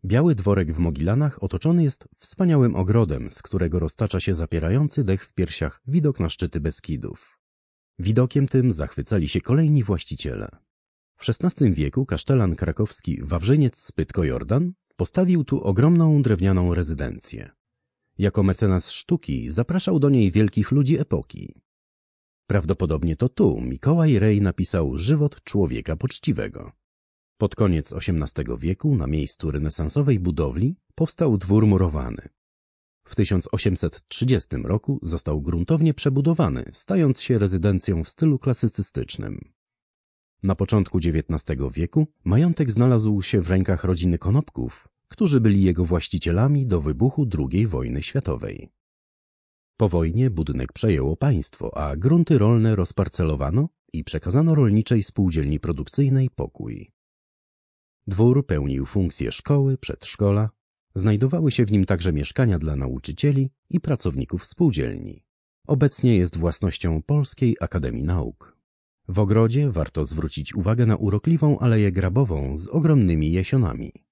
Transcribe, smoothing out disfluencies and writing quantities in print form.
Biały dworek w Mogilanach otoczony jest wspaniałym ogrodem, z którego roztacza się zapierający dech w piersiach widok na szczyty Beskidów. Widokiem tym zachwycali się kolejni właściciele. W XVI wieku kasztelan krakowski Wawrzyniec Spytko-Jordan postawił tu ogromną drewnianą rezydencję. Jako mecenas sztuki zapraszał do niej wielkich ludzi epoki. Prawdopodobnie to tu Mikołaj Rej napisał Żywot człowieka poczciwego. Pod koniec XVIII wieku na miejscu renesansowej budowli powstał dwór murowany. W 1830 roku został gruntownie przebudowany, stając się rezydencją w stylu klasycystycznym. Na początku XIX wieku majątek znalazł się w rękach rodziny Konopków, którzy byli jego właścicielami do wybuchu II wojny światowej. Po wojnie budynek przejęło państwo, a grunty rolne rozparcelowano i przekazano rolniczej spółdzielni produkcyjnej Pokój. Dwór pełnił funkcję szkoły, przedszkola, znajdowały się w nim także mieszkania dla nauczycieli i pracowników spółdzielni. Obecnie jest własnością Polskiej Akademii Nauk. W ogrodzie warto zwrócić uwagę na urokliwą aleję grabową z ogromnymi jesionami.